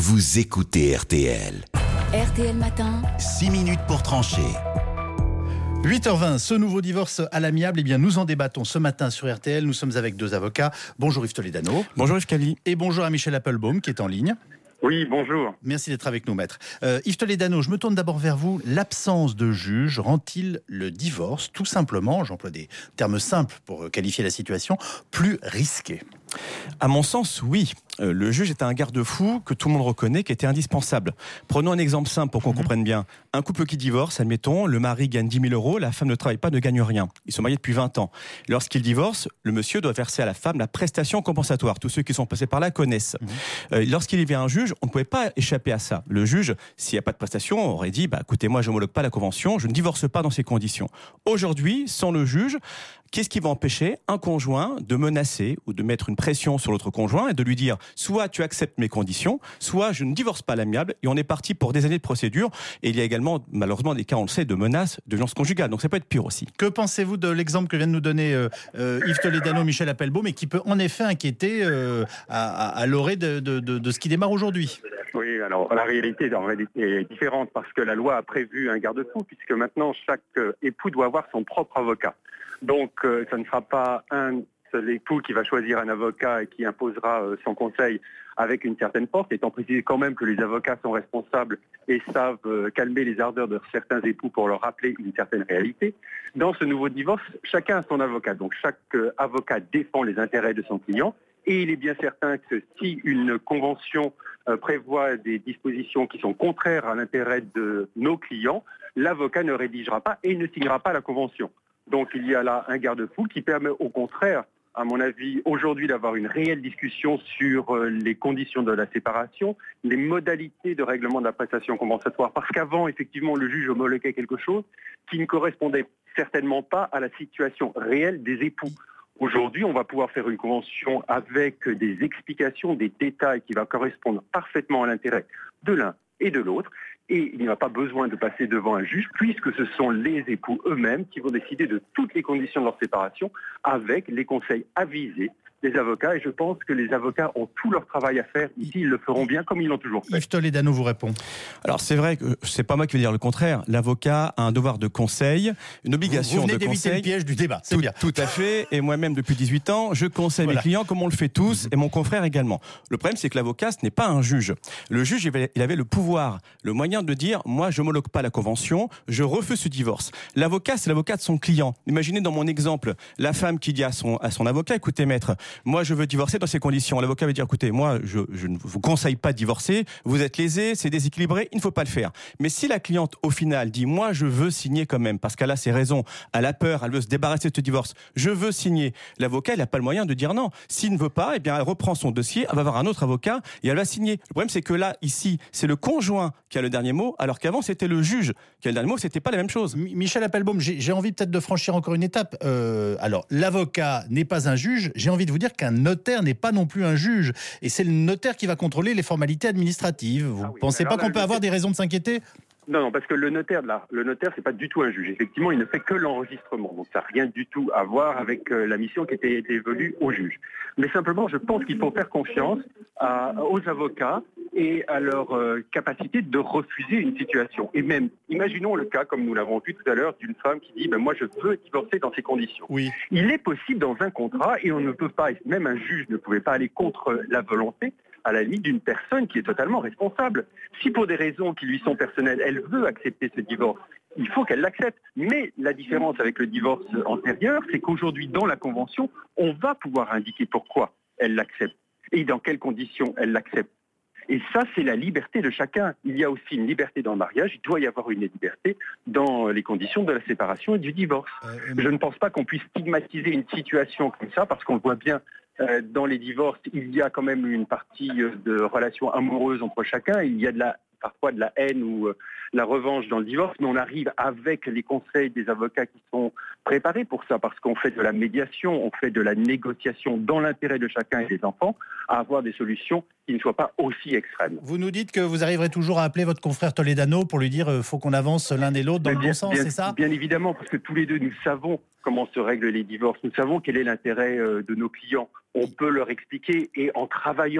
vous écoutez RTL. RTL Matin. 6 minutes pour trancher. 8h20, ce nouveau divorce à l'amiable, eh bien nous en débattons ce matin sur RTL. Nous sommes avec deux avocats. Bonjour Yves Toledano. Bonjour Yves Calvi. Et bonjour à Michel Appelbaum qui est en ligne. Oui, bonjour. Merci d'être avec nous, maître. Yves Toledano, je me tourne d'abord vers vous. L'absence de juge rend-il le divorce, tout simplement, j'emploie des termes simples pour qualifier la situation, plus risqué ? À mon sens, oui. Le juge est un garde-fou que tout le monde reconnaît, qui était indispensable. Prenons un exemple simple pour qu'on comprenne bien. Un couple qui divorce, admettons, le mari gagne 10 000 euros, la femme ne travaille pas, ne gagne rien. Ils sont mariés depuis 20 ans. Lorsqu'il divorce, le monsieur doit verser à la femme la prestation compensatoire. Tous ceux qui sont passés par là connaissent. Lorsqu'il y avait un juge, on ne pouvait pas échapper à ça. Le juge, s'il n'y a pas de prestation, aurait dit écoutez, moi je n'homologue pas la convention, je ne divorce pas dans ces conditions. Aujourd'hui, sans le juge, qu'est-ce qui va empêcher un conjoint de menacer ou de mettre une pression sur l'autre conjoint et de lui dire soit tu acceptes mes conditions, soit je ne divorce pas à l'amiable, et on est parti pour des années de procédure. Et il y a également malheureusement des cas, on le sait, de menaces, de violences conjugales. Donc ça peut être pire aussi. Que pensez-vous de l'exemple que vient de nous donner Yves Toledano, Michel Appelbaum, et qui peut en effet inquiéter à l'orée de ce qui démarre aujourd'hui ? Oui, alors la réalité est différente parce que la loi a prévu un garde-fou puisque maintenant chaque époux doit avoir son propre avocat. Donc ça ne sera pas un seul époux qui va choisir un avocat et qui imposera son conseil avec une certaine force, étant précisé quand même que les avocats sont responsables et savent calmer les ardeurs de certains époux pour leur rappeler une certaine réalité. Dans ce nouveau divorce, chacun a son avocat. Donc chaque avocat défend les intérêts de son client. Et il est bien certain que si une convention prévoit des dispositions qui sont contraires à l'intérêt de nos clients, l'avocat ne rédigera pas et ne signera pas la convention. Donc il y a là un garde-fou qui permet au contraire, à mon avis, aujourd'hui d'avoir une réelle discussion sur les conditions de la séparation, les modalités de règlement de la prestation compensatoire. Parce qu'avant, effectivement, le juge homologuait quelque chose qui ne correspondait certainement pas à la situation réelle des époux. Aujourd'hui, on va pouvoir faire une convention avec des explications, des détails qui vont correspondre parfaitement à l'intérêt de l'un et de l'autre. Et il n'y a pas besoin de passer devant un juge puisque ce sont les époux eux-mêmes qui vont décider de toutes les conditions de leur séparation avec les conseils avisés des avocats. Et je pense que les avocats ont tout leur travail à faire. Ici, ils le feront bien comme ils l'ont toujours fait. Yves Toledano vous répond. Alors c'est vrai que c'est pas moi qui vais dire le contraire. L'avocat a un devoir de conseil, une obligation vous venez de d'éviter conseil. le piège du débat, c'est bien. Tout à fait. Et moi-même, depuis 18 ans, je conseille mes clients comme on le fait tous, et mon confrère également. Le problème, c'est que l'avocat, ce n'est pas un juge. Le juge, il avait le pouvoir, le moyen de dire, moi, je homologue pas la convention, je refuse ce divorce. L'avocat, c'est l'avocat de son client. Imaginez dans mon exemple, la femme qui dit à son avocat, écoutez maître, moi, je veux divorcer dans ces conditions. L'avocat va dire, écoutez, moi, je ne vous conseille pas de divorcer, vous êtes lésé, c'est déséquilibré, il ne faut pas le faire. Mais si la cliente, au final, dit, moi, je veux signer quand même, parce qu'elle a ses raisons, elle a peur, elle veut se débarrasser de ce divorce, je veux signer. L'avocat, il n'a pas le moyen de dire non. S'il ne veut pas, eh bien, elle reprend son dossier, elle va avoir un autre avocat et elle va signer. Le problème, c'est que là, ici, c'est le conjoint qui a le dernier mot, alors qu'avant, c'était le juge qui a le dernier mot, c'était pas la même chose. Michel Appelbaum, j'ai envie peut-être de franchir encore une étape. Alors, l'avocat n'est pas un juge. J'ai envie de vous dire qu'un notaire n'est pas non plus un juge. Et c'est le notaire qui va contrôler les formalités administratives. Vous ne pensez pas qu'on peut avoir des raisons de s'inquiéter ? Non, parce que le notaire, c'est pas du tout un juge. Effectivement, il ne fait que l'enregistrement. Donc, ça n'a rien du tout à voir avec la mission qui était dévolue au juge. Mais simplement, je pense qu'il faut faire confiance aux avocats et à leur capacité de refuser une situation. Et même, imaginons le cas, comme nous l'avons vu tout à l'heure, d'une femme qui dit moi, je veux divorcer dans ces conditions. Oui. Il est possible dans un contrat, et on ne peut pas, même un juge ne pouvait pas aller contre la volonté, à la limite d'une personne qui est totalement responsable. Si pour des raisons qui lui sont personnelles, elle veut accepter ce divorce, il faut qu'elle l'accepte. Mais la différence avec le divorce antérieur, c'est qu'aujourd'hui, dans la Convention, on va pouvoir indiquer pourquoi elle l'accepte et dans quelles conditions elle l'accepte. Et ça, c'est la liberté de chacun. Il y a aussi une liberté dans le mariage, il doit y avoir une liberté dans les conditions de la séparation et du divorce. Je ne pense pas qu'on puisse stigmatiser une situation comme ça, parce qu'on le voit bien dans les divorces, il y a quand même une partie de relations amoureuses entre chacun, il y a parfois de la haine ou la revanche dans le divorce, mais on arrive avec les conseils des avocats qui sont préparés pour ça, parce qu'on fait de la médiation, on fait de la négociation dans l'intérêt de chacun et des enfants, à avoir des solutions qui ne soient pas aussi extrêmes. Vous nous dites que vous arriverez toujours à appeler votre confrère Toledano pour lui dire faut qu'on avance l'un et l'autre dans le bon sens, c'est ça ? Bien évidemment, parce que tous les deux, nous savons comment se règlent les divorces, nous savons quel est l'intérêt de nos clients. On peut leur expliquer, et en travaillant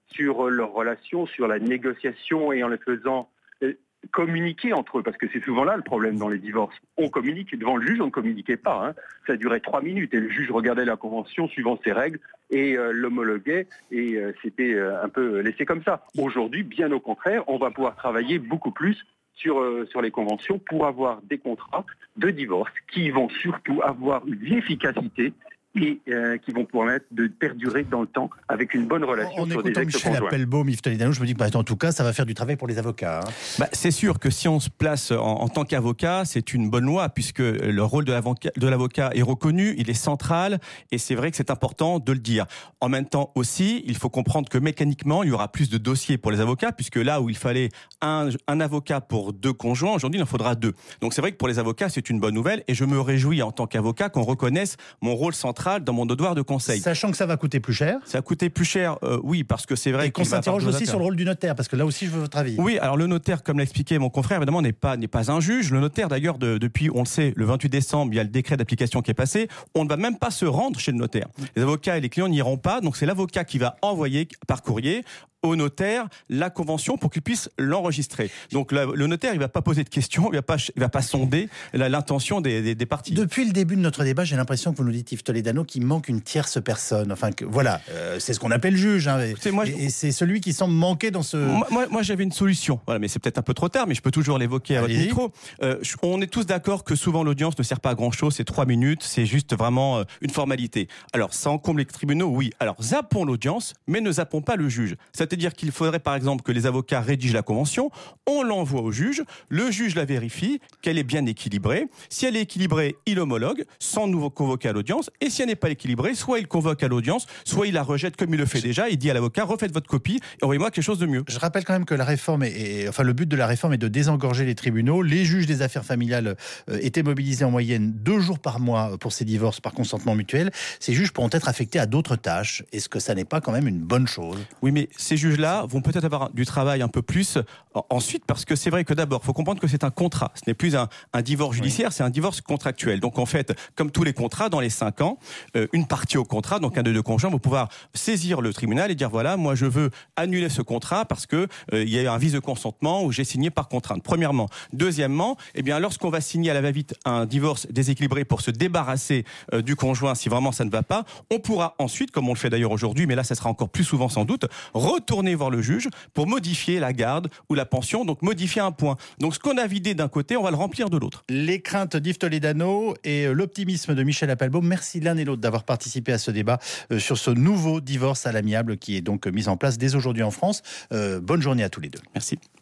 sur leur relation, sur la négociation et en les faisant communiquer entre eux, parce que c'est souvent là le problème dans les divorces. On communique, devant le juge, on ne communiquait pas. Ça durait 3 minutes et le juge regardait la convention suivant ses règles et l'homologuait et c'était un peu laissé comme ça. Aujourd'hui, bien au contraire, on va pouvoir travailler beaucoup plus sur les conventions pour avoir des contrats de divorce qui vont surtout avoir une efficacité et qui vont permettre de perdurer dans le temps avec une bonne relation en sur des écoutant Michel ex-conjoints. Appelbaum, Yves Toledano, je me dis que en tout cas, ça va faire du travail pour les avocats. C'est sûr que si on se place en tant qu'avocat, c'est une bonne loi puisque le rôle de l'avocat est reconnu, il est central et c'est vrai que c'est important de le dire. En même temps aussi, il faut comprendre que mécaniquement, il y aura plus de dossiers pour les avocats puisque là où il fallait un avocat pour 2 conjoints, aujourd'hui il en faudra 2. Donc c'est vrai que pour les avocats, c'est une bonne nouvelle et je me réjouis en tant qu'avocat qu'on reconnaisse mon rôle central dans mon devoir de conseil. Sachant que ça va coûter plus cher. Ça va coûter plus cher, oui, parce que c'est vrai et qu'on s'interroge aussi sur le rôle du notaire, parce que là aussi je veux votre avis. Oui, alors le notaire, comme l'a expliqué mon confrère, évidemment n'est pas un juge. Le notaire d'ailleurs, depuis, on le sait, le 28 décembre, il y a le décret d'application qui est passé, on ne va même pas se rendre chez le notaire. Les avocats et les clients n'y iront pas, donc c'est l'avocat qui va envoyer par courrier au notaire la convention pour qu'il puisse l'enregistrer. Donc le notaire, il va pas poser de questions, il va pas sonder l'intention des parties. Depuis le début de notre débat, j'ai l'impression que vous nous dites, Yves Toledano, qu'il manque une tierce personne. Enfin, voilà, c'est ce qu'on appelle le juge. Et c'est celui qui semble manquer dans ce... Moi j'avais une solution, voilà, mais c'est peut-être un peu trop tard, mais je peux toujours l'évoquer à votre micro. On est tous d'accord que souvent l'audience ne sert pas à grand-chose, c'est 3 minutes, c'est juste vraiment une formalité. Alors, ça encombre les tribunaux, oui. Alors, zappons l'audience, mais ne zappons pas le juge. C'est-à-dire qu'il faudrait par exemple que les avocats rédigent la convention, on l'envoie au juge, le juge la vérifie, qu'elle est bien équilibrée. Si elle est équilibrée, il homologue, sans nouveau convoquer à l'audience. Et si elle n'est pas équilibrée, soit il convoque à l'audience, soit il la rejette comme il le fait déjà. Il dit à l'avocat, refaites votre copie et envoyez-moi quelque chose de mieux. Je rappelle quand même que la réforme le but de la réforme est de désengorger les tribunaux. Les juges des affaires familiales étaient mobilisés en moyenne 2 jours par mois pour ces divorces par consentement mutuel. Ces juges pourront être affectés à d'autres tâches. Est-ce que ça n'est pas quand même une bonne chose ? Oui, mais ces juges-là vont peut-être avoir du travail un peu plus ensuite, parce que c'est vrai que d'abord, il faut comprendre que c'est un contrat. Ce n'est plus un divorce judiciaire, c'est un divorce contractuel. Donc en fait, comme tous les contrats, dans les 5 ans, une partie au contrat, donc un des 2 conjoints, va pouvoir saisir le tribunal et dire voilà, moi je veux annuler ce contrat parce que il y a eu un vice de consentement où j'ai signé par contrainte. Premièrement. Deuxièmement, eh bien lorsqu'on va signer à la va-vite un divorce déséquilibré pour se débarrasser du conjoint, si vraiment ça ne va pas, on pourra ensuite, comme on le fait d'ailleurs aujourd'hui, mais là ça sera encore plus souvent sans doute, retourner voir le juge pour modifier la garde ou la pension, donc modifier un point. Donc ce qu'on a vidé d'un côté, on va le remplir de l'autre. Les craintes d'Yves Toledano et l'optimisme de Michel Appelbaum. Merci l'un et l'autre d'avoir participé à ce débat sur ce nouveau divorce à l'amiable qui est donc mis en place dès aujourd'hui en France. Bonne journée à tous les deux. Merci.